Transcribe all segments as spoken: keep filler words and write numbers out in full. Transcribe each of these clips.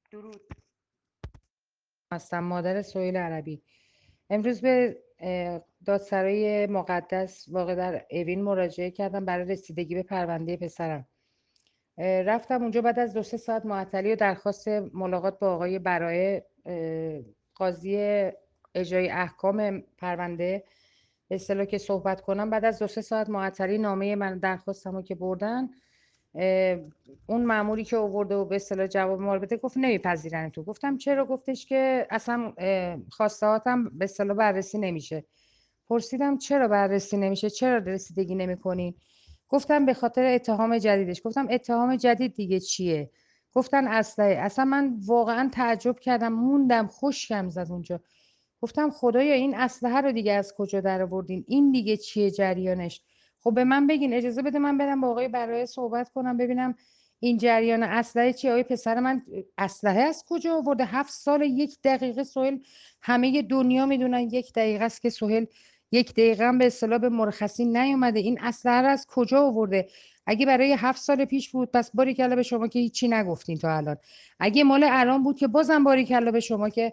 درود. هستم مادر سهیل عربی. امروز به دادسرای مقدس واقع در اوین مراجعه کردم برای رسیدگی به پرونده پسرم. رفتم اونجا بعد از دو سه ساعت معطلی و درخواست ملاقات با آقای برای قاضی اجرای احکام پرونده به اصطلاح که صحبت کنم. بعد از دو سه ساعت معطلی نامه من درخواستمو که بردن، اون مأموری که آورده و به اصطلاح جواب ما رو بده گفت نمیپذیرن. تو گفتم چرا؟ گفتش که اصلا خواستهاتم به اصطلاح بررسی نمیشه. پرسیدم چرا بررسی نمیشه، چرا رسیدگی نمیکنین؟ گفتم به خاطر اتهام جدیدش. گفتم اتهام جدید دیگه چیه؟ گفتن اسلحه. اصلا من واقعا تعجب کردم، موندم، خشکم زد اونجا. گفتم خدایا این اسلحه رو دیگه از کجا در آوردین؟ این دیگه چیه جریانش؟ خب به من بگین، اجازه بده من برم با آقای برای صحبت کنم ببینم این جریان اسلحه چیه. آقای پسر من اسلحه از کجا آورده؟ هفت سال یک دقیقه سهیل، همه دنیا میدونن یک دقیقه است که سهیل یک دقیقه هم به اصطلاح به مرخصی نیومده. این اسلحه رو از کجا آورده؟ اگه برای هفت سال پیش بود پس باریکلا به شما که هیچی نگفتین تا الان. اگه مال الان بود که بازم باریکلا به شما که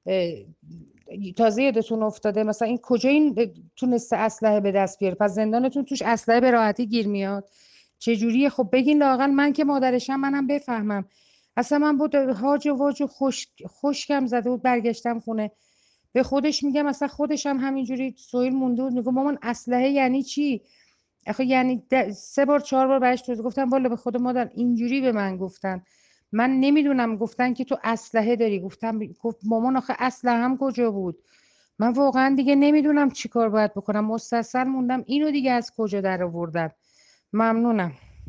تازه یادتون افتاده. مثلا این کجا این تونسته اسلحه به دست بیاره؟ پس زندانتون توش اسلحه به راحتی گیر میاد؟ چه جوریه؟ خب بگین لااقل من که مادرشم منم بفهمم. اصلا من بود هاج و واج و خشک خشکم زده بود. برگشتم خونه به خودش میگم، اصلا خودش هم همینجوری سویل مونده بود. میگم مامان اسلحه یعنی چی؟ آخه یعنی سه بار چهار بار بهش توضیح گفتم والا به خود مادر اینجوری به من گفتن، من نمیدونم. گفتن که تو اسلحه داری. گفتم گفت مامان آخه اسلحه هم کجا بود؟ من واقعا دیگه نمیدونم چی کار باید بکنم. مستصل موندم اینو دیگه از کجا در آوردن. ممنونم.